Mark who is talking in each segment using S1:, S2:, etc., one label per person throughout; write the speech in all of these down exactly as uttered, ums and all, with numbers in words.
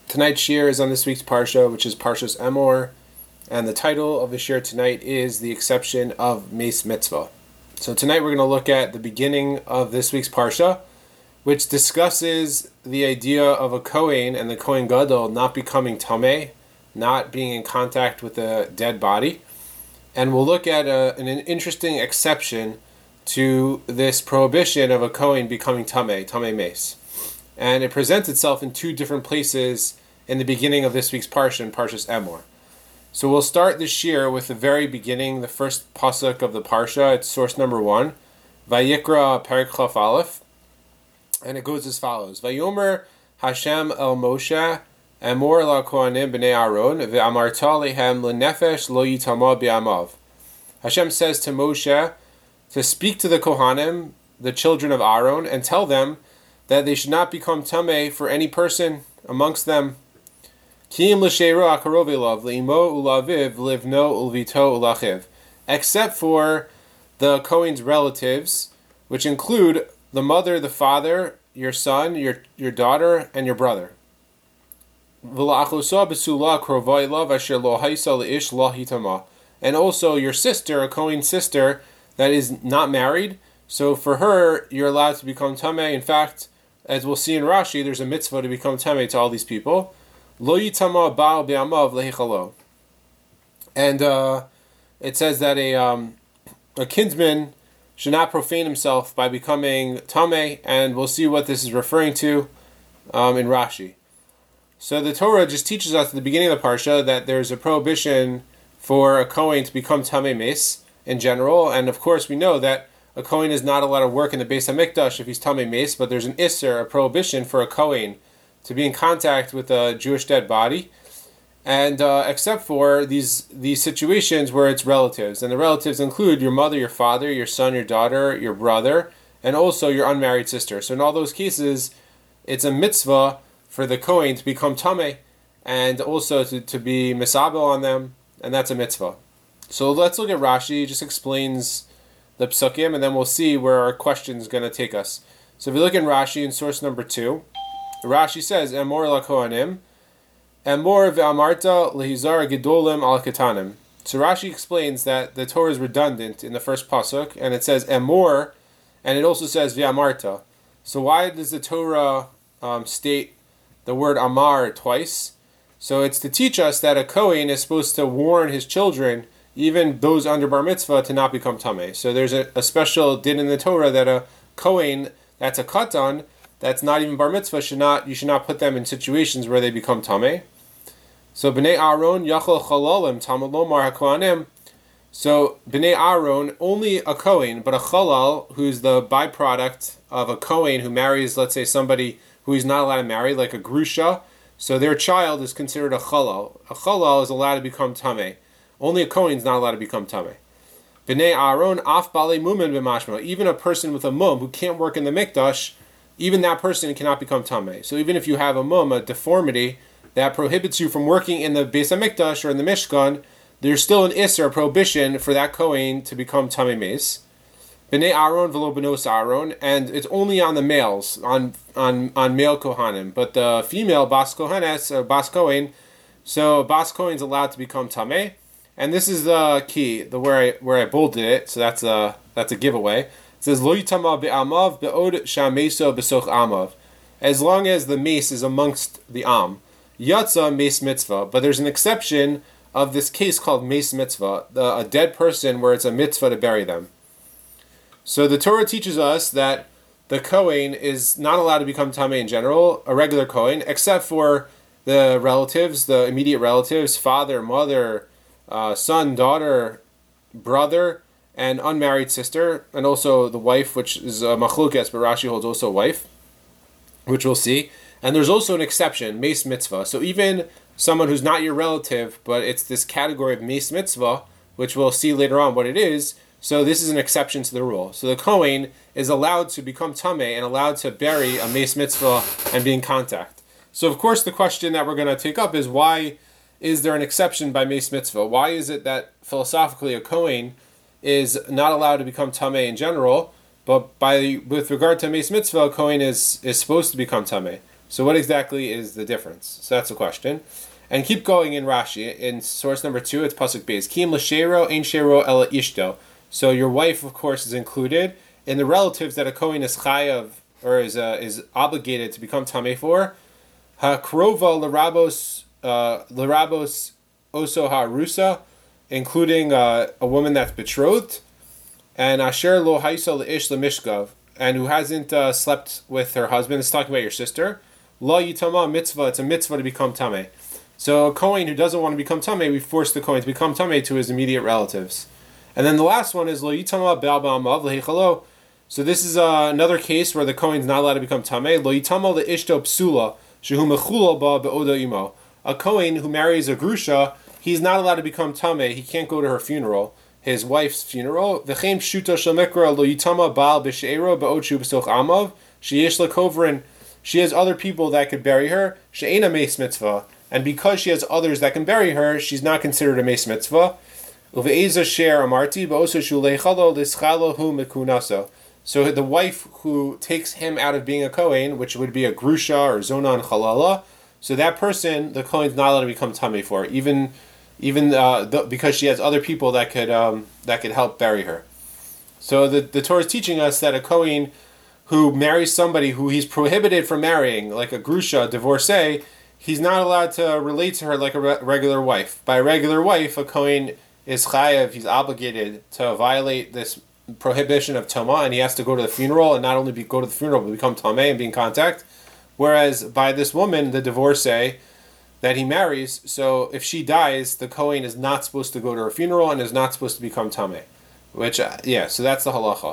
S1: Tonight's shir is on this week's parsha, which is Parshas Emor, and the title of the shir tonight is The Exception of Meis Mitzvah. So tonight we're going to look at the beginning of this week's parsha, which discusses the idea of a Kohen and the Kohen Gadol not becoming tameh, not being in contact with a dead body. And we'll look at a, an interesting exception to this prohibition of a Kohen becoming tameh, tameh meis. And it presents itself in two different places in the beginning of this week's parsha, in Parshas Emor. So we'll start this year with the very beginning, the first pasuk of the parsha. It's source number one, Vayikra Perek Chaf Aleph, and it goes as follows: Vayomer Hashem el Moshe Emor la Kohanim b'nei Aaron ve'amarta lehem lenefesh lo yitama bi'amav. Hashem says to Moshe to speak to the Kohanim, the children of Aaron, and tell them that they should not become tameh for any person amongst them. Except for the Kohen's relatives, which include the mother, the father, your son, your your daughter, and your brother. And also your sister, a Kohen's sister that is not married. So for her, you're allowed to become tameh. In fact, as we'll see in Rashi, there's a mitzvah to become tameh to all these people. Lo yitama ba'al be'amav lehichalo. And uh, it says that a um, a kinsman should not profane himself by becoming tameh, and we'll see what this is referring to um, in Rashi. So the Torah just teaches us at the beginning of the parsha that there's a prohibition for a Kohen to become tameh meis in general, and of course we know that a Kohen is not allowed to work in the Beis HaMikdash if he's tameh meis, but there's an isser, a prohibition for a Kohen to be in contact with a Jewish dead body, and uh, except for these these situations where it's relatives, and the relatives include your mother, your father, your son, your daughter, your brother, and also your unmarried sister. So in all those cases, it's a mitzvah for the Kohen to become tameh, and also to, to be misabel on them, and that's a mitzvah. So let's look at Rashi. He just explains the psukim, and then we'll see where our question is going to take us. So if you look in Rashi in source number two, Rashi says, Emor la Kohanim, Emor ve'amarta lehizar gedolim al ketanim. So Rashi explains that the Torah is redundant in the first pasuk, and it says Emor, and it also says ve'amarta. So why does the Torah um, state the word Amar twice? So it's to teach us that a Kohen is supposed to warn his children, even those under bar mitzvah, to not become tameh. So there's a, a special din in the Torah that a Kohen that's a katan, that's not even bar mitzvah, should not you should not put them in situations where they become tameh. So bnei Aaron yachol chalalim tameh lomar hakohanim. So bnei Aaron, only a Kohen, but a chalal, who's the byproduct of a Kohen who marries, let's say, somebody who he's not allowed to marry, like a grusha. So their child is considered a chalal. A chalal is allowed to become tameh. Only a Kohen is not allowed to become tameh. Bnei Aaron af balei mumen b'mashma. Even a person with a mum who can't work in the mikdash, even that person cannot become tameh. So even if you have a mum, a deformity that prohibits you from working in the Beis HaMikdash or in the Mishkan, there's still an isser, a prohibition for that Kohen to become tameh meis. Bnei Aaron v'lo benos Aaron, and it's only on the males, on on on male Kohanim, but the female Bas Kohanes, uh, Bas Kohen, so Bas Kohen is allowed to become tameh, and this is the key, the where I where I bolded it, so that's a that's a giveaway. It says Lo yitama be'amav be'od shameso besoch amav, as long as the mace is amongst the am. Yatza meis mitzvah, but there's an exception of this case called meis mitzvah, the, a dead person where it's a mitzvah to bury them. So the Torah teaches us that the Kohen is not allowed to become tameh in general, a regular Kohen, except for the relatives, the immediate relatives, father, mother, uh, son, daughter, brother, and unmarried sister, and also the wife, which is a machlokes, but Rashi holds also a wife, which we'll see. And there's also an exception, meis mitzvah. So even someone who's not your relative, but it's this category of meis mitzvah, which we'll see later on what it is. So this is an exception to the rule. So the Kohen is allowed to become tameh and allowed to bury a meis mitzvah and be in contact. So of course the question that we're going to take up is, why is there an exception by meis mitzvah? Why is it that philosophically a Kohen is not allowed to become tameh in general, but by with regard to meis mitzvah, a Kohen is, is supposed to become tameh? So what exactly is the difference? So that's the question. And keep going in Rashi. In source number two, it's Pasuk Beis. Kim l'shero ein shero ela ishto. So your wife, of course, is included in the relatives that a Kohen is chayav, or is uh, is obligated to become tamei for. Ha-krova l'rabos uh, l'rabos oso ha-rusa, including uh, a woman that's betrothed, and asher lo haisa le'ish lemishkav, and who hasn't uh, slept with her husband. It's talking about your sister. Lo yitama mitzvah. It's a mitzvah to become tamei. So a Kohen who doesn't want to become tamei, we force the Kohen to become tamei to his immediate relatives. And then the last one is lo yitama ba'al ba'amav lehichalo. So this is uh, another case where the Kohen is not allowed to become tamei. Lo yitama leishto psula shehu mechula ba be'oda imo. A Kohen who marries a grusha, he's not allowed to become tamei. He can't go to her funeral, his wife's funeral. V'chein pshuta shel mikra lo yitama ba'al b'she'ero be'od shu b'soch amav sheyesh lekovrin. She has other people that could bury her. She'ena meis mitzvah. And because she has others that can bury her, she's not considered a meis mitzvah. Uve'eza sher amarti ba'osa shu leichalo lischalo hu mikunaso. So the wife who takes him out of being a Kohen, which would be a grusha or zonan chalala, so that person, the Kohen's not allowed to become tamei for, even even uh, the, because she has other people that could um, that could help bury her. So the, the Torah is teaching us that a Kohen who marries somebody who he's prohibited from marrying, like a grusha, a divorcee, he's not allowed to relate to her like a re- regular wife. By a regular wife, a Kohen is chayav, he's obligated to violate this prohibition of Tama, and he has to go to the funeral, and not only be, go to the funeral, but become Tameh and be in contact. Whereas by this woman, the divorcee that he marries, so if she dies, the Kohen is not supposed to go to her funeral and is not supposed to become Tameh. Which, uh, yeah, so that's the halacha.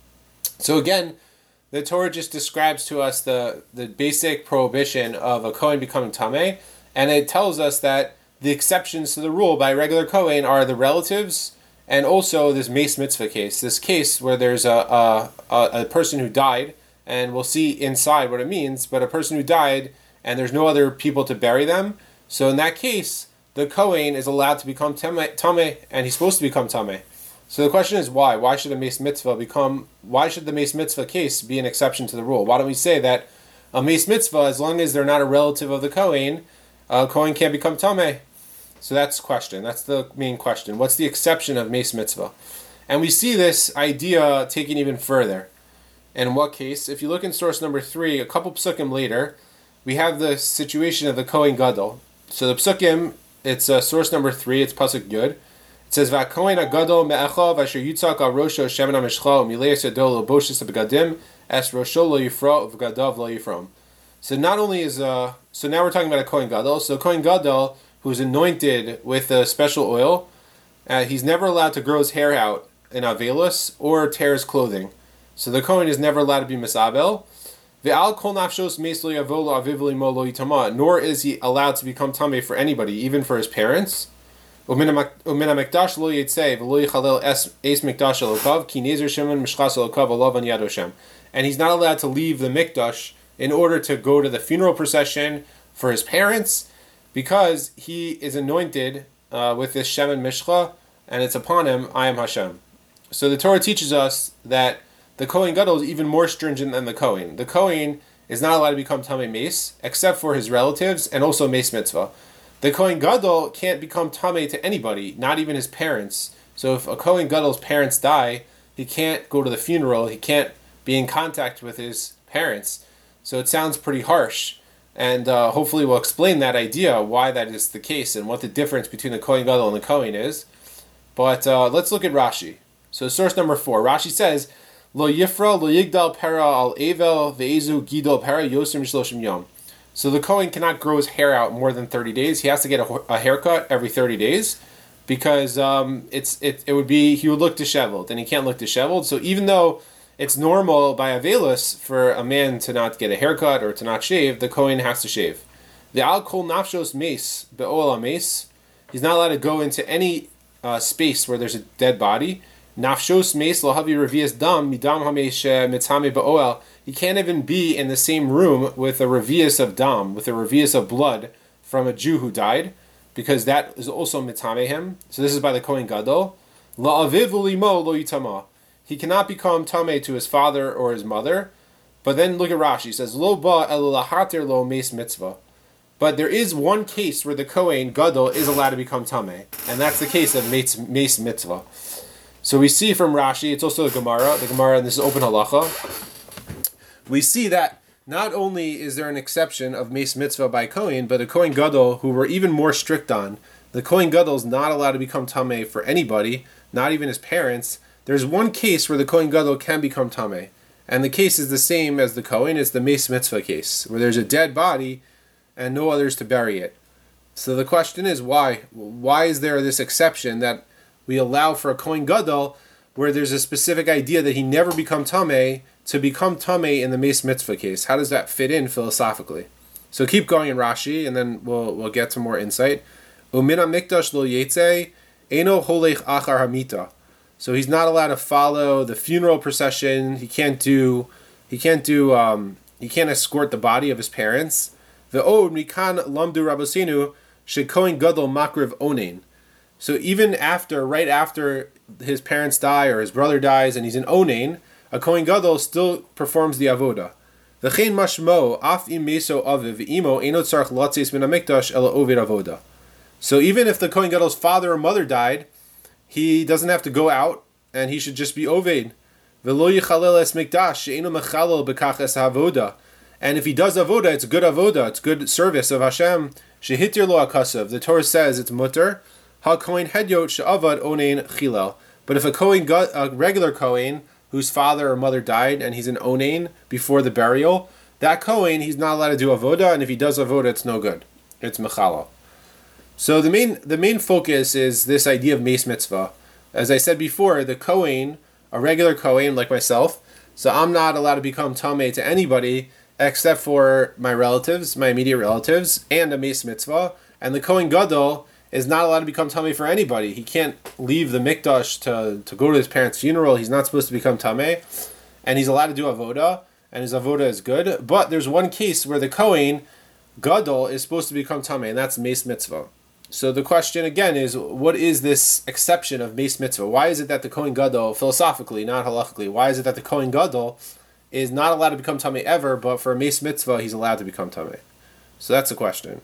S1: So again, the Torah just describes to us the, the basic prohibition of a Kohen becoming Tameh, and it tells us that the exceptions to the rule by regular Kohen are the relatives, and also this meis mitzvah case, this case where there's a, a, a, a person who died, and we'll see inside what it means, but a person who died, and there's no other people to bury them. So in that case, the Kohen is allowed to become Tameh, tameh and he's supposed to become Tameh. So the question is why? Why should a meis mitzvah become, why should the meis mitzvah case be an exception to the rule? Why don't we say that a meis mitzvah, as long as they're not a relative of the Kohen, a Kohen can't become Tameh? So that's the question. That's the main question. What's the exception of meis mitzvah? And we see this idea taken even further. In what case? If you look in source number three, a couple psukim later, we have the situation of the Kohen Gadol. So the psukim, it's uh, source number three, it's pasuk Yud. It says, "Va'kohen Gadol me'achav asher yitzak al rosho shemen hamishcha u'mileis yado l'boshis begadim es rosho lo yifra u'v'gadav lo yifram." So not only is uh, so now we're talking about a Kohen Gadol. So Kohen Gadol, who's anointed with a special oil, uh, he's never allowed to grow his hair out in Avelus or tear his clothing. So the Kohen is never allowed to be misabel. Ve'al kol nafshos meis lo yavo lo aviv l'imo lo yitama. Nor is he allowed to become tamei for anybody, even for his parents. U'min ha'mikdash lo yitzei v'lo yichalel es mikdash elokav ki nezer shimon mishchas elokav olav an yad Hashem. And he's not allowed to leave the mikdash in order to go to the funeral procession for his parents, because he is anointed uh, with this Shemen Mishcha, and it's upon him, I am Hashem. So the Torah teaches us that the Kohen Gadol is even more stringent than the Kohen. The Kohen is not allowed to become Tamei Meis, except for his relatives, and also Meis Mitzvah. The Kohen Gadol can't become Tamei to anybody, not even his parents. So if a Kohen Gadol's parents die, he can't go to the funeral, he can't be in contact with his parents. So it sounds pretty harsh. And uh, hopefully we'll explain that idea, why that is the case, and what the difference between the Kohen Gadol and the Kohen is. But uh, let's look at Rashi. So source number four, Rashi says, Lo yifra lo yigdal pera al evel ve'ezu gidol pera yosim shloshim yom. So the Kohen cannot grow his hair out more than thirty days. He has to get a, a haircut every thirty days, because um, it's it, it would be, he would look disheveled, and he can't look disheveled. So even though it's normal by Avelus for a man to not get a haircut or to not shave, the Kohen has to shave. The al kol nafshos meis be'ol meis. He's not allowed to go into any uh, space where there's a dead body. Nafshos meis lo havi revias dam midam hamesh mitzame be'ol. He can't even be in the same room with a revias of dam, with a revias of blood from a Jew who died, because that is also mitzame him. So this is by the Kohen Gadol. La aviv ulimo lo yitama. He cannot become tamei to his father or his mother, But then look at Rashi. He says, Lo ba el lahater lo meis mitzvah. But there is one case where the Kohen Gadol is allowed to become Tameh, and that's the case of meis, meis mitzvah. So we see from Rashi, it's also the Gemara, the Gemara, and this is open halacha. We see that not only is there an exception of meis mitzvah by Kohen, but a Kohen Gadol who we're even more strict on. The Kohen Gadol is not allowed to become Tameh for anybody, not even his parents. There's one case where the Kohen Gadol can become Tameh. And the case is the same as the Kohen. It's the meis mitzvah case, where there's a dead body and no others to bury it. So the question is, why? Why is there this exception that we allow for a Kohen Gadol, where there's a specific idea that he never become Tameh, to become Tameh in the meis mitzvah case? How does that fit in philosophically? So keep going in Rashi, and then we'll we'll get some more insight. Umina mikdash lo yetze, eno holech achar hamita. So he's not allowed to follow the funeral procession. He can't do, he can't do, um, he can't escort the body of his parents. Ve'od mikan lamdu rabosinu shekohen gadol makriv onein. So even after, right after his parents die or his brother dies and he's in onein, a kohen gadol still performs the avoda. V'chein mashmo af im meso aviv imo eno tzarich latzes min hamikdash ela oved avoda. So even if the kohen gadol's father or mother died, he doesn't have to go out, and he should just be oved. V'lo yichalel es mikdash she'enu mechalel bekach es havoda. And if he does avoda, it's good avoda, it's good service of Hashem. Shehitir lo akasav. The Torah says it's mutter. Ha kohen hedyot she'avad onein chilel. But if a kohen, a regular kohen, whose father or mother died, and he's an onein before the burial, that kohen, he's not allowed to do avoda, and if he does avoda, it's no good. It's mechalel. So the main the main focus is this idea of meis mitzvah. As I said before, the Kohen, a regular Kohen like myself, so I'm not allowed to become Tameh to anybody except for my relatives, my immediate relatives, and a meis mitzvah. And the Kohen Gadol is not allowed to become Tameh for anybody. He can't leave the mikdash to, to go to his parents' funeral. He's not supposed to become Tameh. And he's allowed to do avoda, and his avoda is good. But there's one case where the Kohen Gadol is supposed to become Tameh, and that's meis mitzvah. So the question again is, what is this exception of meis mitzvah? Why is it that the Kohen Gadol, philosophically, not halachically, why is it that the Kohen Gadol is not allowed to become Tameh ever, but for a meis mitzvah, he's allowed to become Tameh? So that's the question.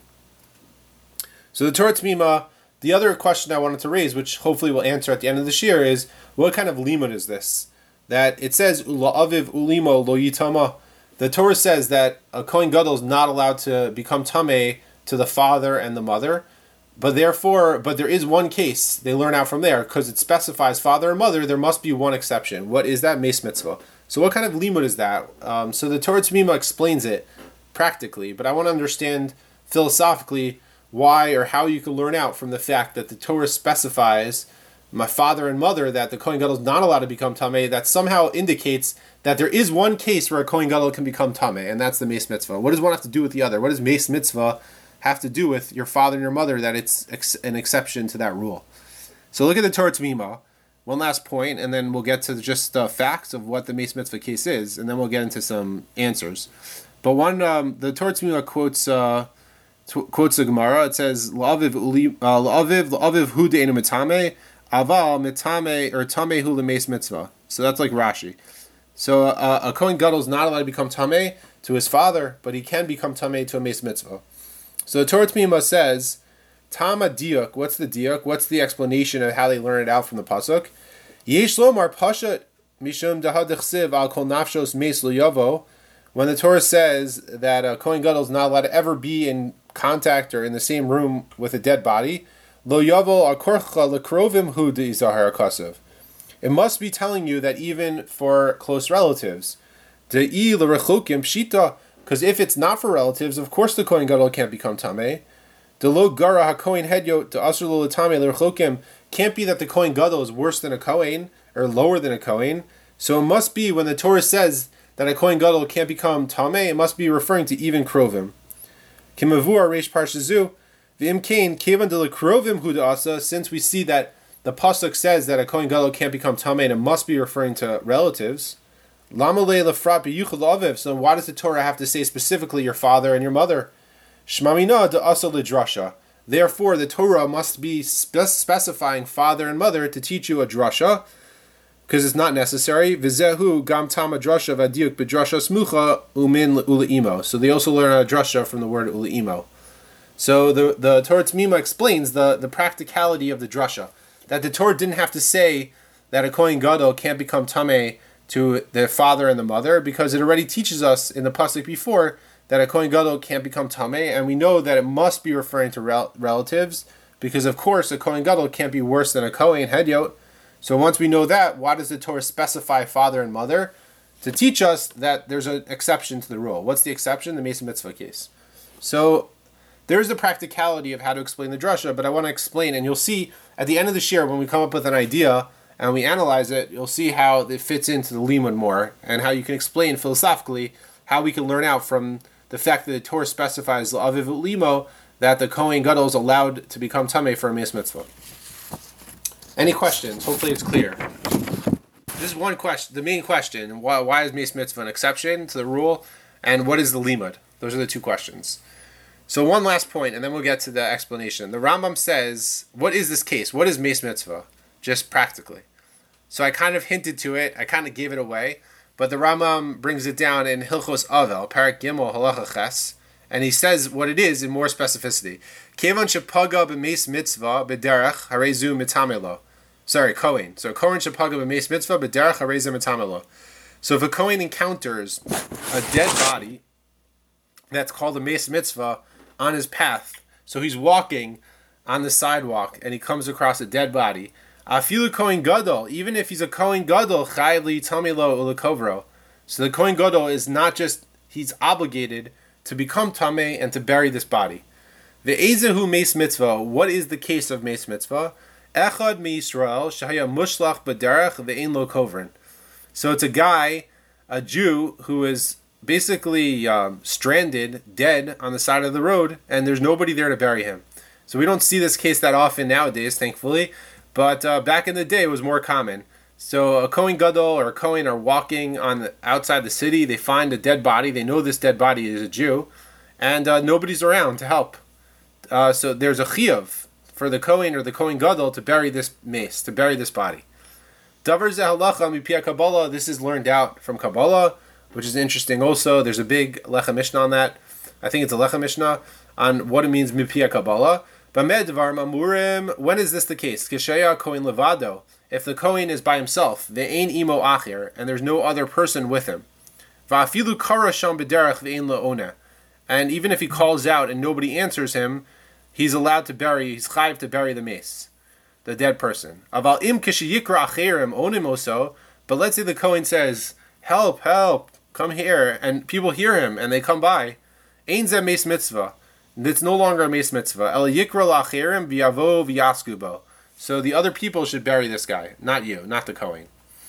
S1: So the Torah T'mima, the other question I wanted to raise, which hopefully we'll answer at the end of this year, is what kind of limud is this? That it says, La'aviv ulimo lo yitama. The Torah says that a Kohen Gadol is not allowed to become Tameh to the father and the mother. But therefore, but there is one case they learn out from there, because it specifies father and mother. There must be one exception. What is that? Meis mitzvah. So what kind of limud is that? Um, so the Torah T'mima explains it practically, but I want to understand philosophically why or how you can learn out from the fact that the Torah specifies my father and mother that the Kohen Gadol is not allowed to become Tameh. That somehow indicates that there is one case where a Kohen Gadol can become Tameh, and that's the meis mitzvah. What does one have to do with the other? What does meis mitzvah have to do with your father and your mother, that it's ex- an exception to that rule? So look at the Torah T'mima. One last point, and then we'll get to just the facts of what the meis mitzvah case is, and then we'll get into some answers. But one, um, the Torah T'mima quotes uh, t- quotes the Gemara. It says, "La'aviv la'aviv la'aviv hu de'enu mitame, aval mitame or tameh hu lemeis mitzvah." So that's like Rashi. So uh, a Kohen Gadol is not allowed to become Tameh to his father, but he can become Tameh to a meis mitzvah. So the Torah T'mima says, Tama diuk. What's the diuk? What's the explanation of how they learn it out from the pasuk? Yesh lomar pashat mishum dahadechsiv al kol nafshos meis lo yavo. When the Torah says that a Kohen Gadol is not allowed to ever be in contact or in the same room with a dead body, lo yavo akorcha lekrovim hu deizahar akasav. It must be telling you that even for close relatives, de'i lerechokim pshita. Because if it's not for relatives, of course the Kohen Gadol can't become Tameh. The lo gara ha-Kohen hedyot to asur lo l'tameh l'rechokim can't be that the Kohen Gadol is worse than a Kohen or lower than a Kohen. So it must be when the Torah says that a Kohen Gadol can't become Tameh, it must be referring to even Krovim. Kimavur reish parshazu v'im kain kevan de l'krovim hu da'asa. Since we see that the pasuk says that a Kohen Gadol can't become Tameh, and it must be referring to relatives. So why does the Torah have to say specifically your father and your mother? Shmamina de'asa l'drasha. Therefore, the Torah must be spe- specifying father and mother to teach you a drasha. because it's not necessary. V'zehu gam tama drasha v'adiuk b'drasha smucha umin uleimo. So they also learn a drasha from the word uleimo. So the the Torah T'mima explains the, the practicality of the drasha, that the Torah didn't have to say that a Kohen Gadol can't become tameh to the father and the mother, because it already teaches us in the pasuk before that a Kohen Gadol can't become tameh, and we know that it must be referring to rel- relatives, because of course a Kohen Gadol can't be worse than a Kohen Hedyot. So once we know that, why does the Torah specify father and mother? To teach us that there's an exception to the rule. What's the exception? The Mesa Mitzvah case. So there's the practicality of how to explain the drasha, but I want to explain, and you'll see at the end of the shir, when we come up with an idea and we analyze it, you'll see how it fits into the limud more, and how you can explain philosophically how we can learn out from the fact that the Torah specifies l'aviv limo, that the Kohen Gadol is allowed to become tameh for a Mesa Mitzvah. Any questions? Hopefully it's clear. This is one question, the main question. Why, why is Mesa Mitzvah an exception to the rule? And what is the limud? Those are the two questions. So one last point, and then we'll get to the explanation. The Rambam says, what is this case? What is Mesa Mitzvah? Just practically. So I kind of hinted to it. I kind of gave it away. But the Rambam brings it down in Hilchos Avel, Parak Gimel, Halacha Ches, and he says what it is in more specificity. Kevan shepaga b'Mesa Mitzvah b'derech harezu mitamelo. Sorry, Kohen. So Kohen shepaga b'Mesa Mitzvah b'derech harezu mitamelo. So if a Kohen encounters a dead body that's called a Mesa Mitzvah on his path, so he's walking on the sidewalk and he comes across a dead body, afilu Kohen Gadol, even if he's a Kohen Gadol, chai li tamelo ulekovro. So the Kohen Gadol is not just, he's obligated to become tameh and to bury this body. The Ezehu Mesa Mitzvah, what is the case of Mesa Mitzvah? Echad mi Yisrael shahaya mushlach b'derech ve'ein lo kovrin. So it's a guy, a Jew, who is basically um, stranded, dead on the side of the road, and there's nobody there to bury him. So we don't see this case that often nowadays, thankfully, but uh, back in the day it was more common. So a Kohen Gadol or a Kohen are walking on the, outside the city, they find a dead body, they know this dead body is a Jew, and uh, nobody's around to help. Uh, so there's a chiyuv for the Kohen or the Kohen Gadol to bury this mace, to bury this body. Davar ze halacha mipia Kabbalah, this is learned out from Kabbalah, which is interesting also. There's a big Lecha Mishnah on that. I think it's a Lecha Mishnah on what it means mipia Kabbalah. Bamed dvar mamurim, when is this the case? Kisheya Kohen levado, if the Kohen is by himself, ve'ein imo achir, and there's no other person with him. Va'afilu kara sham b'derech ve'ein la'ona, and even if he calls out and nobody answers him, he's allowed to bury, he's chayiv to bury the mace, the dead person. Aval im kishiyikra achirim onim oso, but let's say the Kohen says, help, help, come here, and people hear him and they come by. Ein zeh Mesa Mitzvah. It's no longer a Mesa Mitzvah. El yikra lachirim v'yavo v'yaskubo. So the other people should bury this guy, not you, not the Kohen.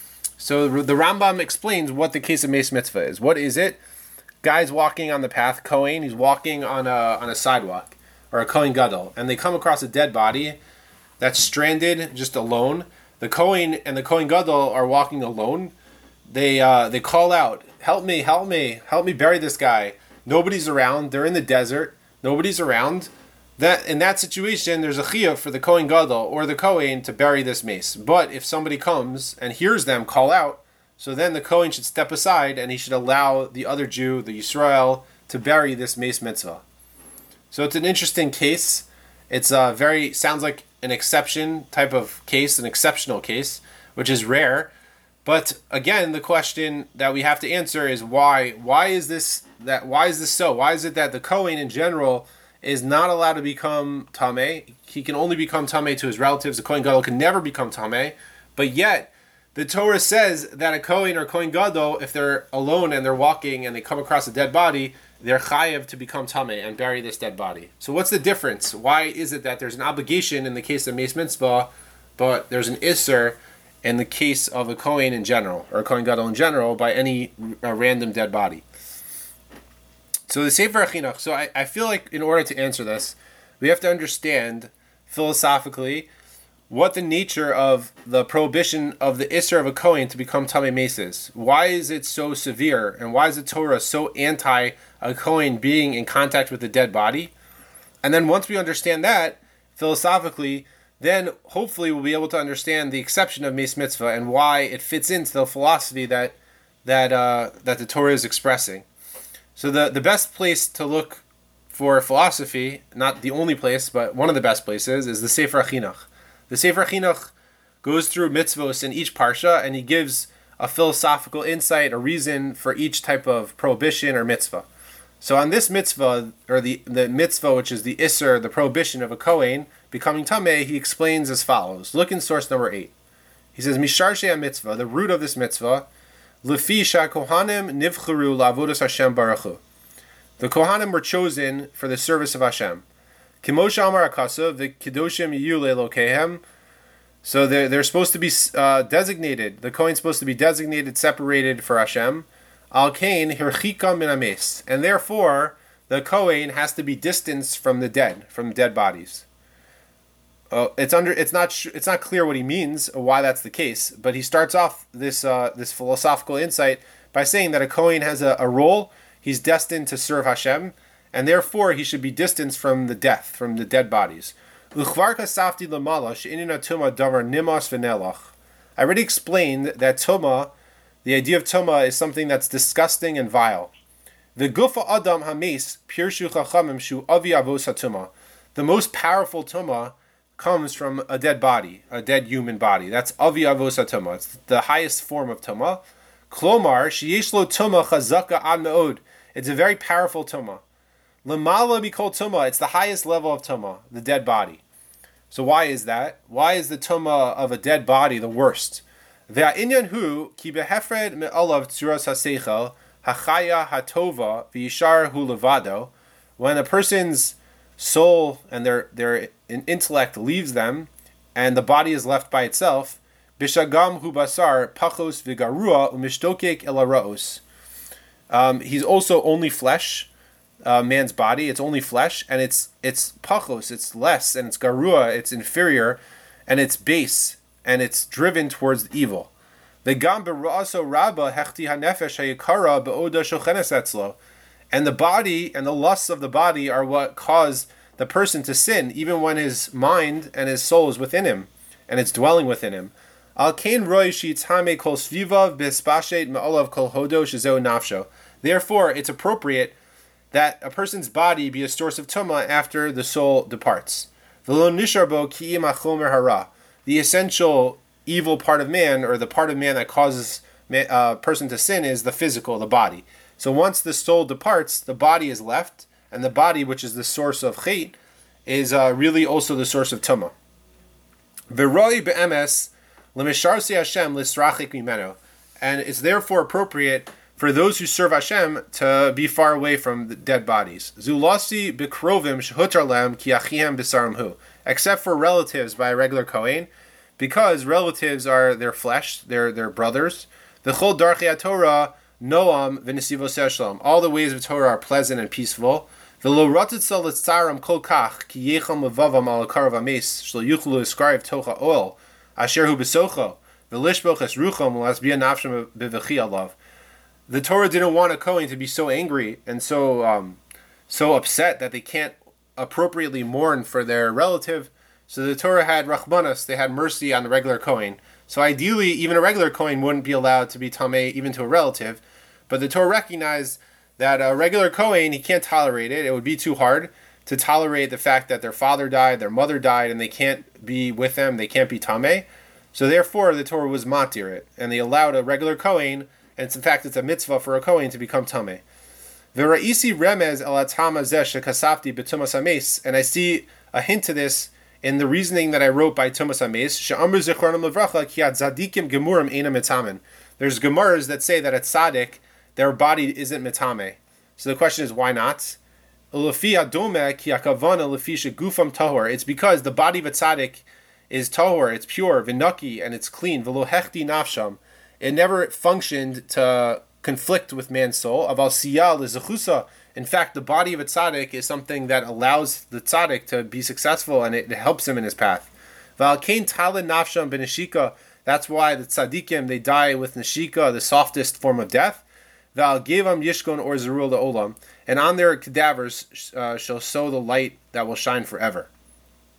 S1: So the Rambam explains what the case of Mesa Mitzvah is. What is it? Guy's walking on the path, Kohen, he's walking on a on a sidewalk, or a Kohen Gadol, and they come across a dead body that's stranded, just alone. The Kohen and the Kohen Gadol are walking alone. They uh, they call out, help me, help me, help me bury this guy. Nobody's around, they're in the desert, nobody's around. That in that situation, there's a chiyuv for the Kohen Gadol or the Kohen to bury this mace. But if somebody comes and hears them call out, so then the Kohen should step aside and he should allow the other Jew, the Yisrael, to bury this Mesa Mitzvah. So it's an interesting case. It's a very, sounds like an exception type of case, an exceptional case, which is rare. But again, the question that we have to answer is why? Why is this that? Why is this so? Why is it that the Kohen in general is not allowed to become tameh? He can only become tameh to his relatives. The Kohen Gadol can never become tameh. But yet, the Torah says that a Kohen or Kohen Gadol, if they're alone and they're walking and they come across a dead body, they're chayav to become tameh and bury this dead body. So what's the difference? Why is it that there's an obligation in the case of Mesa Mitzvah, but there's an isser in the case of a Kohen in general, or a Kohen Gadol in general, by any uh, random dead body? So the Sefer HaChinuch, so I, I feel like in order to answer this, we have to understand philosophically what the nature of the prohibition of the Isser of a Kohen to become Tamei Mace is. Why is it so severe, and why is the Torah so anti a Kohen being in contact with a dead body? And then once we understand that, philosophically, then hopefully we'll be able to understand the exception of Meis Mitzvah and why it fits into the philosophy that that uh, that the Torah is expressing. So the, the best place to look for philosophy, not the only place, but one of the best places, is the Sefer Chinuch. The Sefer Chinuch goes through mitzvos in each parsha, and he gives a philosophical insight, a reason for each type of prohibition or mitzvah. So on this mitzvah, or the, the mitzvah, which is the Isser, the prohibition of a Kohen becoming Tameh, he explains as follows. Look in source number eight. He says, Mishar Shea mitzvah, the root of this mitzvah, Lefi Kohanim Nivcharu Lavodas Hashem Baruch Hu. The Kohanim were chosen for the service of Hashem. Kimosha Amar Akasav, the Kedoshim Yiyu Lelokehem. So they're, they're supposed to be uh, designated. The Kohen's supposed to be designated, separated for Hashem. Al Kain Hirchika Min Ames. And therefore, the Kohen has to be distanced from the dead, from dead bodies. Uh, it's under. It's not. Sh- it's not clear what he means or why that's the case. But he starts off this uh, this philosophical insight by saying that a Kohen has a, a role. He's destined to serve Hashem, and therefore he should be distanced from the death, from the dead bodies. I already explained that tuma, the idea of tuma, is something that's disgusting and vile. The most powerful tuma comes from a dead body, a dead human body. That's avi avos hatuma. It's the highest form of tuma. Klomar sheyesh lo tuma chazaka ad meod. It's a very powerful tuma. Lamala mikol tuma. It's the highest level of tuma, the dead body. So why is that? Why is the tuma of a dead body the worst? Ve'inyan hu ki behefred me'olav tzuras haseichel hachaya hatova v'yishar hu levado. When a person's soul and their their intellect leaves them, and the body is left by itself, bishagam hu basar pachos v'garua u'mishtokek elaraos. Um, he's also only flesh, uh, man's body. It's only flesh, and it's it's pachos, it's less, and it's garua, it's inferior, and it's base, and it's driven towards evil. V'gam bera'aso rabba hechti hanefesh hayikara be'oda shochenes etzlo. And the body and the lusts of the body are what cause the person to sin, even when his mind and his soul is within him, and it's dwelling within him. Al kain roi shitzhame kol svivav b'spashet me'olav kol hodo shezeo nafsho. Therefore, it's appropriate that a person's body be a source of tumah after the soul departs. V'lo nishar bo ki'im hachomer hara. The essential evil part of man, or the part of man that causes a uh, person to sin, is the physical, the body. So once the soul departs, the body is left, and the body, which is the source of chait, is uh, really also the source of tumah. V'roi be'emes l'misharsi Hashem l'srachik mimeno. And it's therefore appropriate for those who serve Hashem to be far away from the dead bodies. Zulasi b'krovim shehutar lem ki achihem b'sarim hu. Except for relatives by a regular Kohen, because relatives are their flesh, their their brothers. The chol darchei Torah Noam v'nesivos shalom. All the ways of Torah are pleasant and peaceful. V'lo ratzitza l'tzaram kol kach ki yecham levavam al akarav ames shlo yuchlu eskrayv tocha oil asher hu besocho v'lishboch es rucham l'asbia nafsham b'vechi alav. The Torah didn't want a Kohen to be so angry and so um, so upset that they can't appropriately mourn for their relative. So the Torah had rachmanas, they had mercy on the regular Kohen. So ideally, even a regular Kohen wouldn't be allowed to be tamei even to a relative. But the Torah recognized that a regular Kohen, he can't tolerate it. It would be too hard to tolerate the fact that their father died, their mother died, and they can't be with them, they can't be tamei. So therefore, the Torah was matir it, and they allowed a regular Kohen, and it's, in fact, it's a mitzvah for a Kohen to become tamei. V'ra'isi remez el atama zeh shekasafti b'tumas hames, and I see a hint to this in the reasoning that I wrote by Tumas HaMeis, she'amru zichronam levracha ki ad tzadikim gemurim eina mitamen. There's gemaras that say that at tzaddik, their body isn't mitame. So the question is, why not? Lefi adome ki akavana lefi shegufam tahor. It's because the body of a tzaddik is tahor, it's pure, v'naki, and it's clean. V'lo hechti nafsham. It never functioned to conflict with man's soul. Aval siyal is zechusa. In fact, the body of a tzaddik is something that allows the tzaddik to be successful, and it, it helps him in his path. Val kain talin nafsham beneshika. That's why the tzaddikim, they die with neshika, the softest form of death. Val gevam yishkon or zerul olam, and on their cadavers uh, shall sow the light that will shine forever.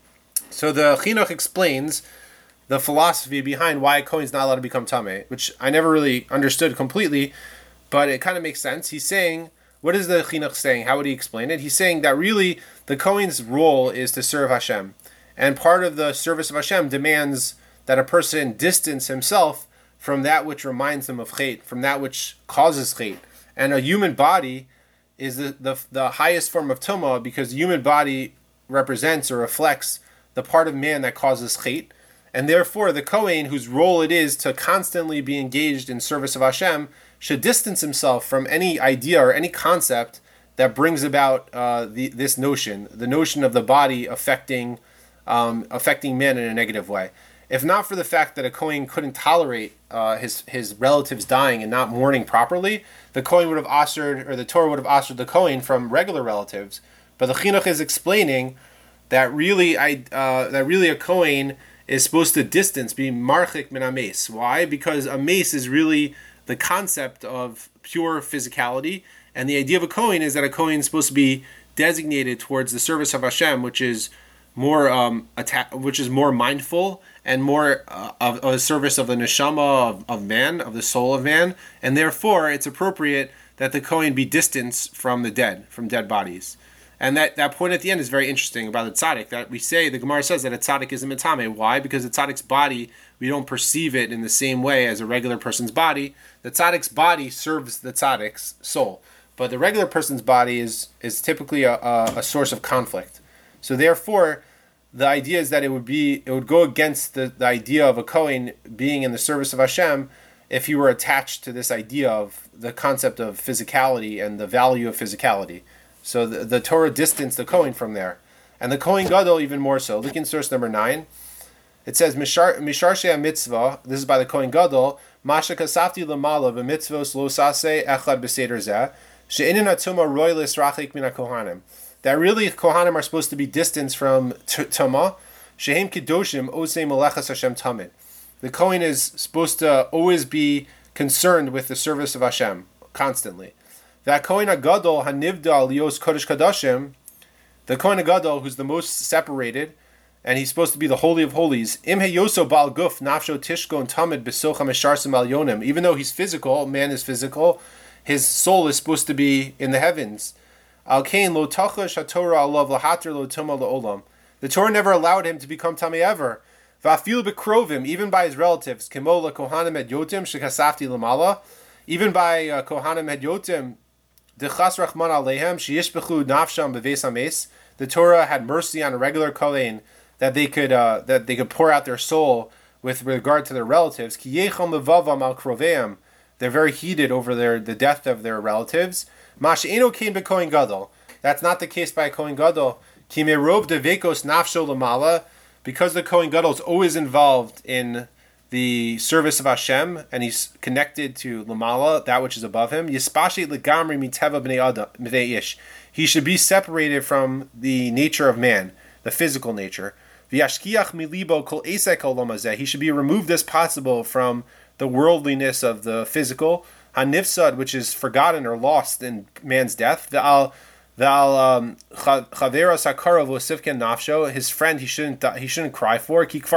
S1: So the Chinuch explains the philosophy behind why a Kohen is not allowed to become Tameh, which I never really understood completely, but it kind of makes sense. He's saying, what is the Chinuch saying? How would he explain it? He's saying that really the Kohen's role is to serve Hashem. And part of the service of Hashem demands that a person distance himself from that which reminds him of Chet, from that which causes Chet. And a human body is the, the, the highest form of Tumah, because the human body represents or reflects the part of man that causes Chet. And therefore, the Kohen, whose role it is to constantly be engaged in service of Hashem, should distance himself from any idea or any concept that brings about uh, the, this notion, the notion of the body affecting um, affecting man in a negative way. If not for the fact that a Kohen couldn't tolerate uh, his his relatives dying and not mourning properly, the Kohen would have oshered, or the Torah would have oshered the Kohen from regular relatives. But the Chinuch is explaining that really, I uh, that really a Kohen is supposed to distance, be marchik min ames. Why? Because a mace is really the concept of pure physicality, and the idea of a Kohen is that a Kohen is supposed to be designated towards the service of Hashem, which is more um, atta- which is more mindful and more uh, of, of a service of the neshama of, of man, of the soul of man, and therefore it's appropriate that the Kohen be distanced from the dead, from dead bodies. And that, that point at the end is very interesting about the tzaddik, that we say, the Gemara says that a tzaddik is a mitame. Why? Because the tzaddik's body, we don't perceive it in the same way as a regular person's body. The tzaddik's body serves the tzaddik's soul. But the regular person's body is is typically a, a, a source of conflict. So therefore, the idea is that it would be it would go against the, the idea of a Kohen being in the service of Hashem if he were attached to this idea of the concept of physicality and the value of physicality. So the, the Torah distanced the Kohen from there. And the Kohen Gadol even more so. Look in source number nine. It says, Mishar Shea Mitzvah, this is by the Kohen Gadol, Masha Kasafti Lamala v'mitzvos lo sase echad b'seder zeh, she'inin atuma roy l'srachik min ha-kohanim. That really Kohanim are supposed to be distanced from Tumah, she'hem kiddoshim osei melechas Hashem tamid. The Kohen is supposed to always be concerned with the service of Hashem, constantly. That Kohen HaGadol hanivda lios kodesh kadashim, the Kohen HaGadol, who's the most separated, and he's supposed to be the Holy of Holies, im heyoso bal guf nafsho tishkon tamid besocha mesharsim al yonim. Even though he's physical, man is physical, his soul is supposed to be in the heavens. Al kain lo tachash haTorah alav lahater lo tuma laolam. The Torah never allowed him to become tamei ever. Va'afil bekrovim, even by his relatives, kimo la kohanim hedyotim shekasafti lamala, even by uh, kohanim hedyotim. The Torah had mercy on a regular Kohen that they could uh, that they could pour out their soul with regard to their relatives. They're very heated over their the death of their relatives. That's not the case by a Kohen Gadol. Because the Kohen Gadol is always involved in the service of Hashem, and he's connected to Lamala, that which is above him. He should be separated from the nature of man, the physical nature. He should be removed as possible from the worldliness of the physical, hanifsad, which is forgotten or lost in man's death. Um, his friend, he shouldn't he shouldn't cry for, because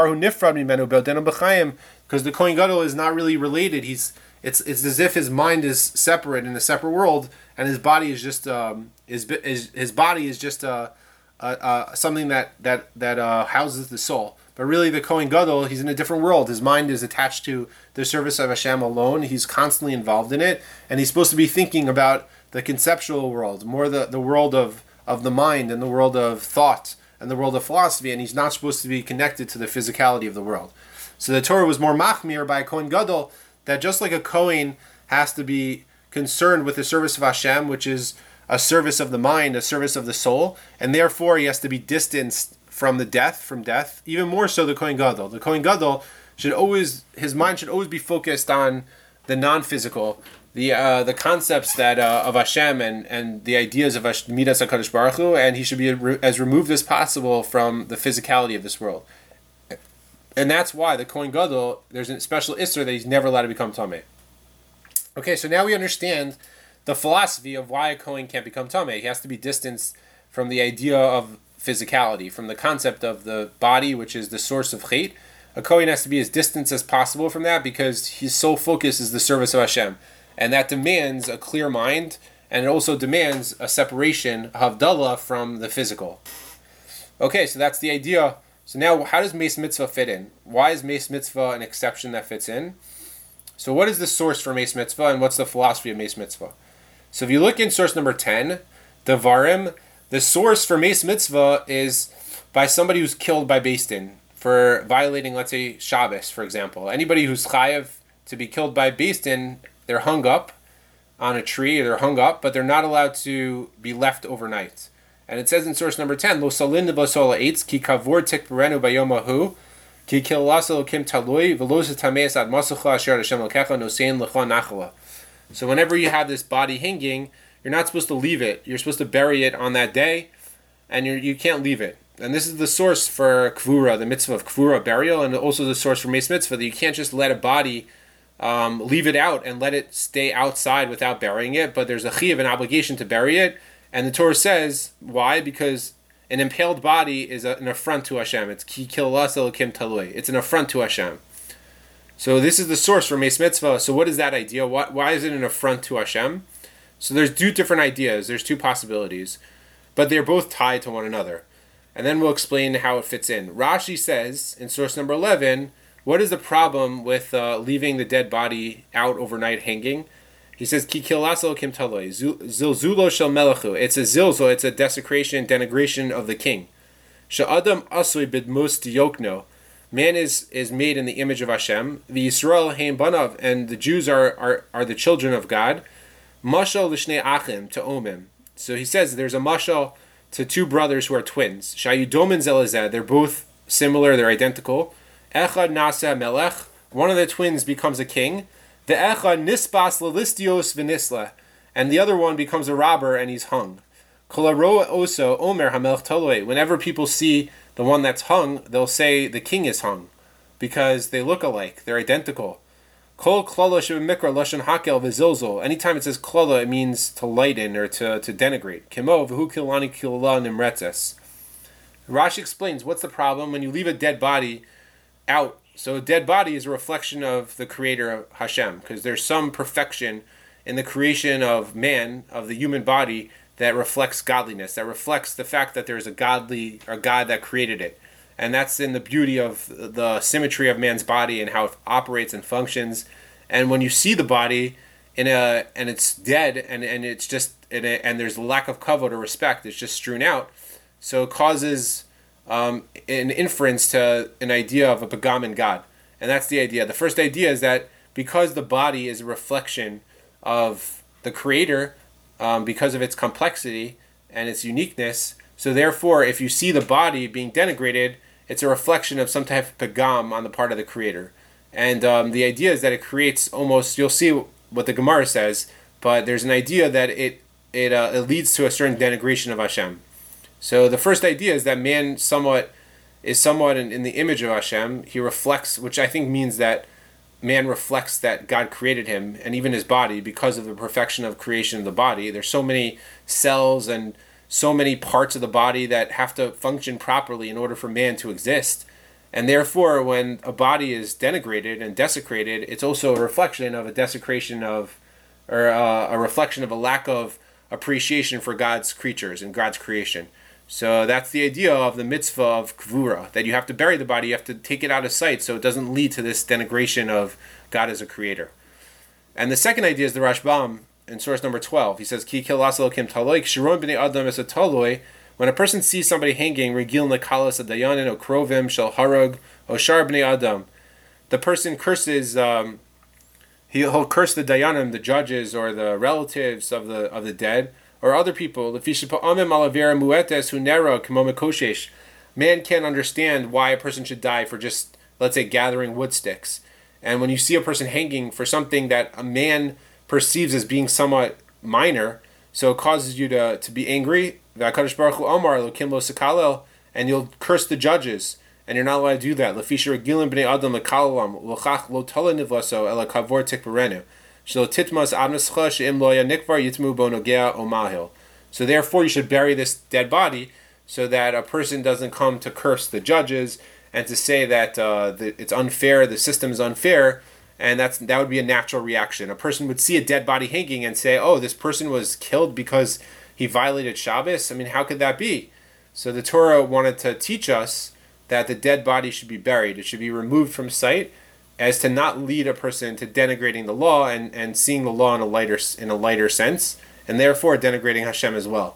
S1: the Kohen Gadol is not really related. He's it's it's as if his mind is separate in a separate world, and his body is just um is, is his body is just uh, uh, uh something that that that uh, houses the soul. But really, the Kohen Gadol, he's in a different world. His mind is attached to the service of Hashem alone. He's constantly involved in it, and he's supposed to be thinking about the conceptual world, more the, the world of, of the mind and the world of thought and the world of philosophy, and he's not supposed to be connected to the physicality of the world. So the Torah was more machmir by a Kohen Gadol, that just like a Kohen has to be concerned with the service of Hashem, which is a service of the mind, a service of the soul, and therefore he has to be distanced from the death, from death, even more so the Kohen Gadol. The Kohen Gadol should always, his mind should always be focused on the non-physical, the uh, the concepts that uh, of Hashem and, and the ideas of Midas HaKadosh Baruch Hu, and he should be as removed as possible from the physicality of this world. And that's why the Kohen Gadol, there's a special Isser that he's never allowed to become Tameh. Okay, so now we understand the philosophy of why a Kohen can't become Tameh. He has to be distanced from the idea of physicality, from the concept of the body, which is the source of Chet. A Kohen has to be as distant as possible from that because his sole focus is the service of Hashem. And that demands a clear mind, and it also demands a separation, havdalah, from the physical. Okay, so that's the idea. So now, how does Meis Mitzvah fit in? Why is Meis Mitzvah an exception that fits in? So what is the source for Meis Mitzvah, and what's the philosophy of Meis Mitzvah? So if you look in source number ten, Devarim, the source for Meis Mitzvah is by somebody who's killed by Beis Din for violating, let's say, Shabbos, for example. Anybody who's chayav to be killed by Beis Din, they're hung up on a tree, or they're hung up, but they're not allowed to be left overnight. And it says in source number ten, Lo salin v'sola eitz ki kavor tikberenu bayomahu ki kilas elokim talui v'lo zetameis ad masacha asher Hashem lokecha nosein lecha nachala. So whenever you have this body hanging, you're not supposed to leave it. You're supposed to bury it on that day, and you you can't leave it. And this is the source for kvura, the mitzvah of kvura, burial, and also the source for Meis Mitzvah, that you can't just let a body, um, leave it out and let it stay outside without burying it, but there's a chiyuv, an obligation to bury it. And the Torah says, why? Because an impaled body is a, an affront to Hashem. It's ki kilas elokim talui. It's an affront to Hashem. So this is the source for Meis Mitzvah. So what is that idea? Why, why is it an affront to Hashem? So there's two different ideas. There's two possibilities. But they're both tied to one another. And then we'll explain how it fits in. Rashi says, in source number eleven, what is the problem with uh, leaving the dead body out overnight hanging? He says, Ki kilas elokim talui, zilzulo shel melechu. It's a zilzul, it's a desecration, denigration of the king. Sha'adam asui bidmus diyokno. Man is, is made in the image of Hashem. The Yisrael hein banav, and the Jews are, are, are the children of God. Mashal l'shnei achim to omim. So he says there's a mashal to two brothers who are twins. Shayudomin zelazeh. They're both similar, they're identical. Echad nasa melech. One of the twins becomes a king. The echad nisbas lelistios v'nisla. And the other one becomes a robber and he's hung. Kolaroa oso omer hamelch toloi. Whenever people see the one that's hung, they'll say the king is hung, because they look alike, they're identical. Kol klala shebemikra lashon hakel v'zilzol. Anytime it says klala, it means to lighten or to, to denigrate. Kimo v'hu kilani kilala nimretzes. Rashi explains, what's the problem when you leave a dead body out? So a dead body is a reflection of the creator of Hashem, because there's some perfection in the creation of man, of the human body, that reflects godliness, that reflects the fact that there's a godly, or God that created it. And that's in the beauty of the symmetry of man's body and how it operates and functions. And when you see the body in a, and it's dead, and, and it's just, and, a, and there's a lack of kavod or respect, it's just strewn out. So it causes um, an inference to an idea of a pagam in God. And that's the idea. The first idea is that because the body is a reflection of the creator, Um, because of its complexity and its uniqueness. So therefore, if you see the body being denigrated, it's a reflection of some type of pagam on the part of the creator. And um, the idea is that it creates almost, you'll see what the Gemara says, but there's an idea that it it, uh, it leads to a certain denigration of Hashem. So the first idea is that man somewhat is somewhat in, in the image of Hashem. He reflects, which I think means that man reflects that God created him and even his body because of the perfection of creation of the body. There's so many cells and so many parts of the body that have to function properly in order for man to exist. And therefore, when a body is denigrated and desecrated, it's also a reflection of a desecration of, or uh, a reflection of a lack of appreciation for God's creatures and God's creation. So that's the idea of the mitzvah of kvura, that you have to bury the body, you have to take it out of sight so it doesn't lead to this denigration of God as a creator. And the second idea is the Rashbam in source number twelve. He says, Ki kilas elokim taloi, kshiron b'nei adam es taloi. When a person sees somebody hanging, regil nekalas adayanin o krovim shel harog o shar b'nei adam, the person curses, um, he'll curse the dayanim, the judges or the relatives of the of the dead, or other people. Man can't understand why a person should die for just, let's say, gathering wood sticks. And when you see a person hanging for something that a man perceives as being somewhat minor, so it causes you to, to be angry, and you'll curse the judges, and you're not allowed to do that. So therefore you should bury this dead body so that a person doesn't come to curse the judges and to say that uh, the, it's unfair, the system is unfair, and that's that would be a natural reaction. A person would see a dead body hanging and say, oh, this person was killed because he violated Shabbos? I mean, how could that be? So the Torah wanted to teach us that the dead body should be buried. It should be removed from sight, as to not lead a person to denigrating the law and, and seeing the law in a lighter in a lighter sense, and therefore denigrating Hashem as well.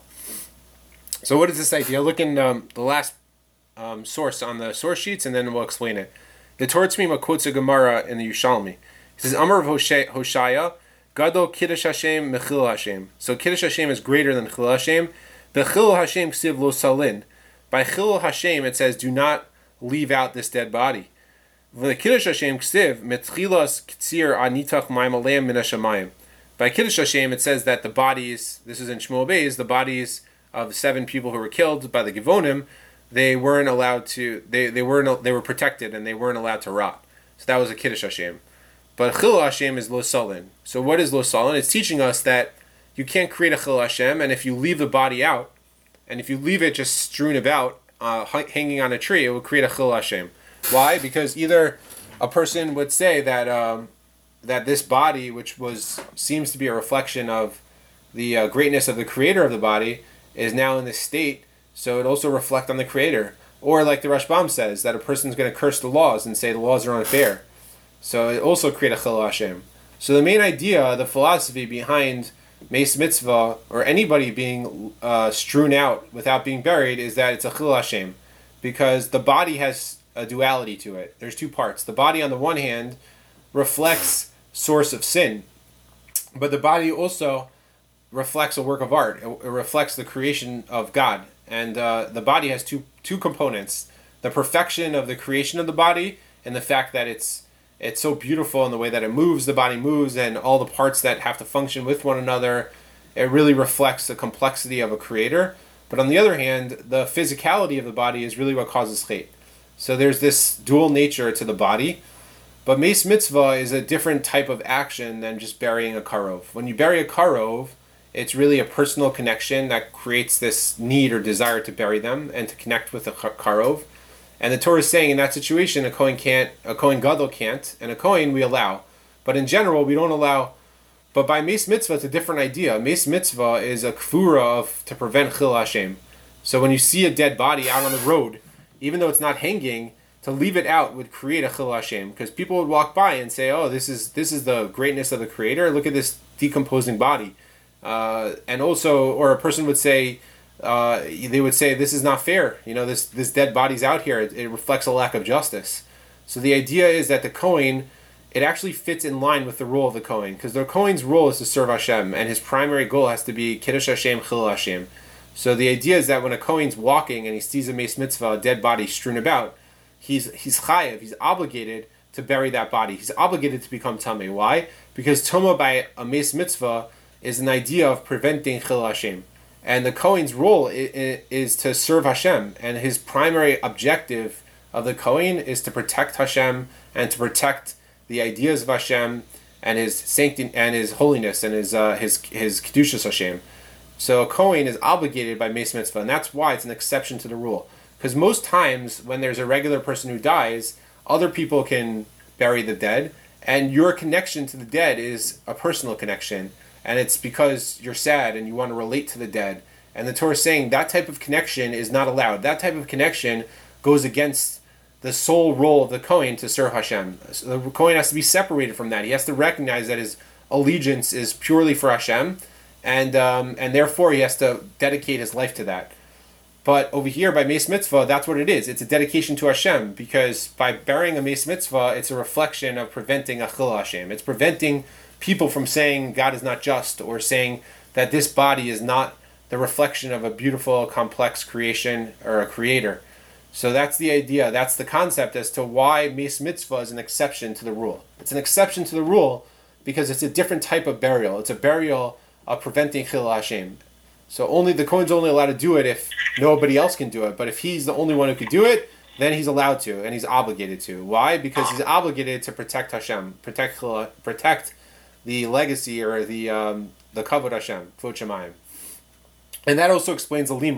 S1: So what is this idea? Look in um, the last um, source on the source sheets, and then we'll explain it. The Torah Tzmima quotes a Gemara in the Yushalmi. It says, Amar of Hoshaya, Gadol Kiddush Hashem Mechil Hashem. So Kiddush Hashem is greater than Chil Hashem. Bechil Hashem ksiv lo salin. By Chil Hashem it says, do not leave out this dead body. The Kiddush Hashem ksiv metchilas ktsir anitach ma'im aleim min hashamayim. By Kiddush Hashem it says that the bodies, this is in Shmuel Beis, the bodies of the seven people who were killed by the Givonim, they weren't allowed to, they, they weren't they were protected and they weren't allowed to rot. So that was a Kiddush Hashem. But Chil Hashem is Lo Salin. So what is Lo Salin? It's teaching us that you can't create a Chil Hashem, and if you leave the body out, and if you leave it just strewn about, uh, hanging on a tree, it will create a Chil Hashem. Why? Because either a person would say that um, that this body, which was seems to be a reflection of the uh, greatness of the creator of the body, is now in this state, so it also reflect on the creator. Or like the Rashbam says, that a person's going to curse the laws and say the laws are unfair. So it also create a Chil Hashem. So the main idea, the philosophy behind Meis Mitzvah, or anybody being uh, strewn out without being buried, is that it's a Chil Hashem. Because the body has a duality to it. There's two parts. The body on the one hand reflects source of sin, but the body also reflects a work of art. It, it reflects the creation of God. And uh, the body has two two components: the perfection of the creation of the body, and the fact that it's it's so beautiful in the way that it moves, the body moves, and all the parts that have to function with one another. It really reflects the complexity of a creator. But on the other hand, the physicality of the body is really what causes chait. So there's this dual nature to the body. But Meis Mitzvah is a different type of action than just burying a karov. When you bury a karov, it's really a personal connection that creates this need or desire to bury them and to connect with a karov. And the Torah is saying in that situation, a Kohen can't, a Kohen Gadol can't, and a Kohen we allow. But in general, we don't allow. But by Meis Mitzvah, it's a different idea. Meis Mitzvah is a kfura of, to prevent Chil Hashem. So when you see a dead body out on the road, even though it's not hanging, to leave it out would create a Chil Hashem. Because people would walk by and say, oh, this is this is the greatness of the Creator. Look at this decomposing body. Uh, and also, or a person would say, uh, they would say, this is not fair. You know, this this dead body's out here. It, it reflects a lack of justice. So the idea is that the Kohen, it actually fits in line with the role of the Kohen. Because the Kohen's role is to serve Hashem. And his primary goal has to be Kiddush Hashem, Chil Hashem. So the idea is that when a Kohen's walking and he sees a Meis Mitzvah, a dead body strewn about, he's he's chayev, he's obligated to bury that body. He's obligated to become Tameh. Why? Because Toma by a Meis Mitzvah is an idea of preventing Chil Hashem. And the Kohen's role is, is to serve Hashem. And his primary objective of the Kohen is to protect Hashem and to protect the ideas of Hashem and his sanctity and his holiness and his uh, his his Kedushas Hashem. So a Kohen is obligated by Meis Mitzvah, and that's why it's an exception to the rule. Because most times when there's a regular person who dies, other people can bury the dead, and your connection to the dead is a personal connection. And it's because you're sad and you want to relate to the dead. And the Torah is saying that type of connection is not allowed. That type of connection goes against the sole role of the Kohen to serve Hashem. So the Kohen has to be separated from that. He has to recognize that his allegiance is purely for Hashem, and um, and therefore he has to dedicate his life to that. But over here by Meis Mitzvah, that's what it is. It's a dedication to Hashem, because by burying a Meis Mitzvah, it's a reflection of preventing a Chil Hashem. It's preventing people from saying God is not just, or saying that this body is not the reflection of a beautiful, complex creation or a creator. So that's the idea. That's the concept as to why Meis Mitzvah is an exception to the rule. It's an exception to the rule because it's a different type of burial. It's a burial of preventing Chil Hashem. So only the Kohen's only allowed to do it if nobody else can do it. But if he's the only one who could do it, then he's allowed to, and he's obligated to. Why? Because he's obligated to protect Hashem, protect protect the legacy or the um, the kavod Hashem, Kvod Shemayim. And that also explains the limud.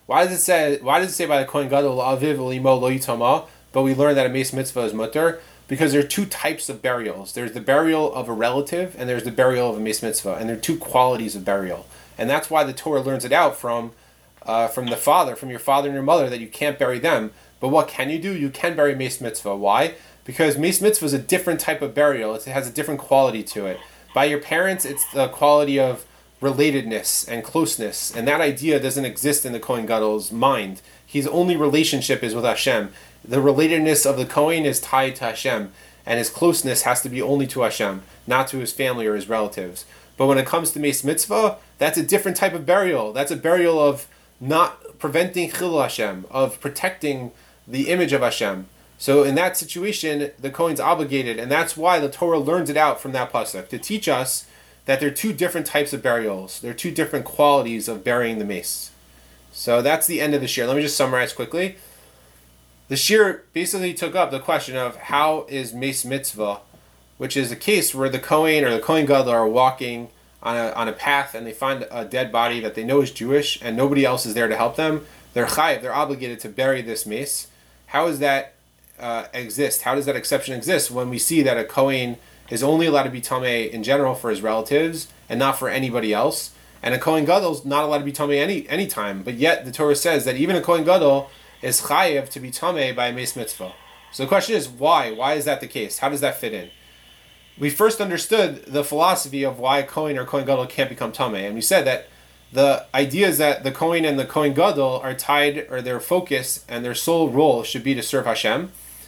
S1: Why does it say? Why does it say by the Kohen Gadol Aviv Limo Lo Yitama? But we learn that a Meis Mitzvah is mutter because there are two types of burials. There's the burial of a relative, and there's the burial of a Meis Mitzvah, and there are two qualities of burial, and that's why the Torah learns it out from, uh, from the father, from your father and your mother, that you can't bury them. But what can you do? You can bury Meis Mitzvah. Why? Because Meis Mitzvah is a different type of burial. It has a different quality to it. By your parents, it's the quality of relatedness and closeness, and that idea doesn't exist in the Kohen Gadol's mind. His only relationship is with Hashem. The relatedness of the Kohen is tied to Hashem, and his closeness has to be only to Hashem, not to his family or his relatives. But when it comes to Meis Mitzvah, that's a different type of burial. That's a burial of not preventing Chil Hashem, of protecting the image of Hashem. So in that situation, the Kohen's obligated, and that's why the Torah learns it out from that pasuk, to teach us that there are two different types of burials. There are two different qualities of burying the mace. So that's the end of the shir. Let me just summarize quickly. The shir basically took up the question of how is Meis Mitzvah, which is a case where the Kohen or the Kohen Gadol are walking on a, on a path and they find a dead body that they know is Jewish and nobody else is there to help them. They're chayiv, they're obligated to bury this mace. How does that uh, exist? How does that exception exist when we see that a Kohen is only allowed to be tamei in general for his relatives and not for anybody else, and a Kohen Gadol is not allowed to be tamei any any time, but yet the Torah says that even a Kohen Gadol is chayiv to be tamei by a Meis Mitzvah. So the question is, why? Why is that the case? How does that fit in? We first understood the philosophy of why a Kohen or Kohen Gadol can't become tamei, and we said that the idea is that the Kohen and the Kohen Gadol are tied, or their focus and their sole role should be to serve Hashem,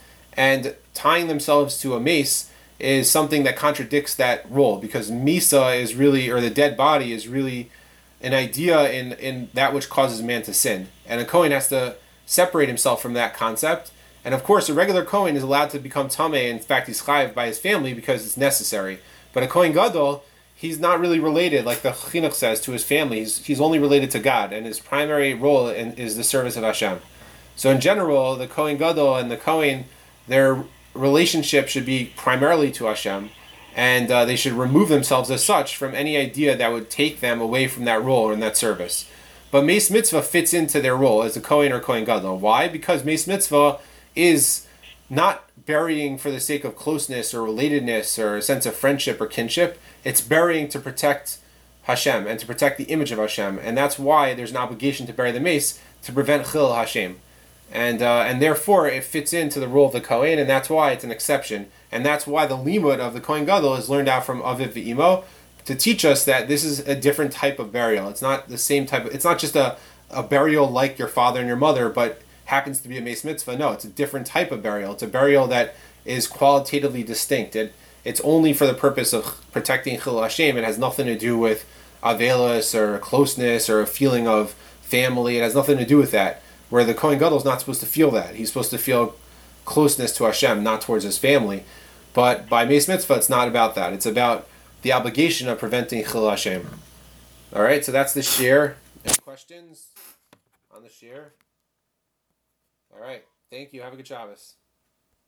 S1: and tying themselves to a mace is something that contradicts that role, because Misa is really, or the dead body is really an idea in, in that which causes man to sin. And a Kohen has to separate himself from that concept. And of course, a regular Kohen is allowed to become Tameh. In fact, he's chayiv by his family because it's necessary. But a Kohen Gadol, he's not really related, like the Chinuch says, to his family. He's, he's only related to God, and his primary role in, is the service of Hashem. So in general, the Kohen Gadol and the Kohen, their relationship should be primarily to Hashem, and uh, they should remove themselves as such from any idea that would take them away from that role or in that service. But Meis Mitzvah fits into their role as a Kohen or Kohen Gadol. Why? Because Meis Mitzvah is not burying for the sake of closeness or relatedness or a sense of friendship or kinship. It's burying to protect Hashem and to protect the image of Hashem, and that's why there's an obligation to bury the mace to prevent Chil Hashem. And uh, and therefore it fits into the role of the Kohen, and that's why it's an exception. And that's why the limud of the Kohen Gadol is learned out from Aviv V'imo to teach us that this is a different type of burial. It's not the same type of, it's not just a, a burial like your father and your mother, but happens to be a Meis Mitzvah. No, it's a different type of burial. It's a burial that is qualitatively distinct. It, it's only for the purpose of protecting Chil Hashem. It has nothing to do with Avelis or closeness or a feeling of family. It has nothing to do with that. Where the Kohen Gadol is not supposed to feel that. He's supposed to feel closeness to Hashem, not towards his family. But by Meis Mitzvah, it's not about that. It's about the obligation of preventing Chil Hashem. All right, so that's the shir. Any questions on the shir? All right, thank you. Have a good Shabbos.